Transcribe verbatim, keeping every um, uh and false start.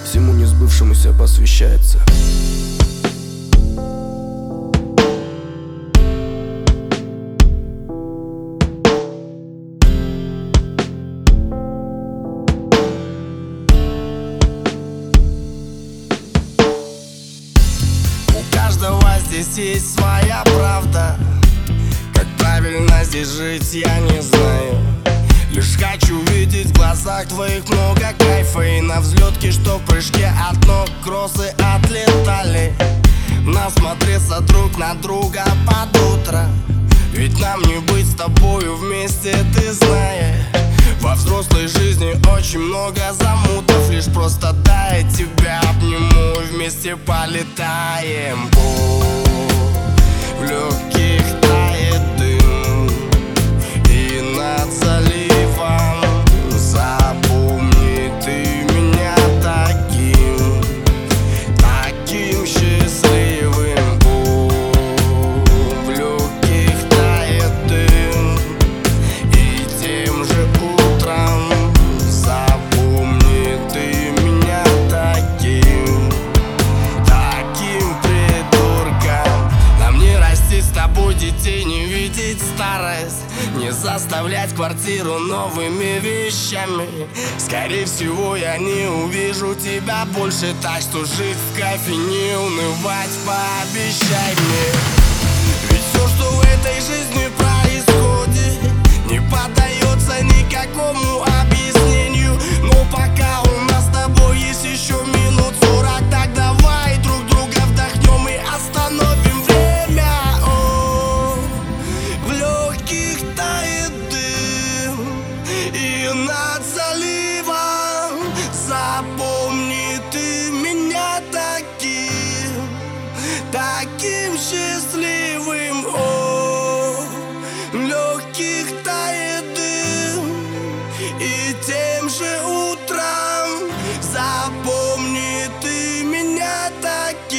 всему несбывшемуся посвящается. У каждого здесь есть своя правда. Как правильно здесь жить, я не знаю. Лишь хочу видеть в глазах твоих много кайфа. И на взлетке, что в прыжке от ног кроссы отлетали. Насмотреться друг на друга под утро. Ведь нам не быть с тобою вместе, ты знаешь. Во взрослой жизни очень много замутов. Лишь просто дай тебя обниму и вместе полетаем. В легких тает дым, и над заливом запомни ты меня таким, таким счастливым. В легких тает дым, и тем же утром запомни ты меня таким, таким придурком. Нам не расти с тобой детей, не видеть старость, не заставлять квартиру новыми вещами. Скорее всего, я не увижу тебя больше, так что жить в кайфе, не унывать, пообещай мне. Ведь все, что в этой жизни происходит, не поддается никакому объяснению. Но пока у нас с тобой есть еще минут сорок, так давай друг друга вдохнем и остановим время. О, в легких тает дым, и над заливом запомни ты меня таким, таким счастливым. О, в легких тает дым, и тем же утром запомни ты меня таким.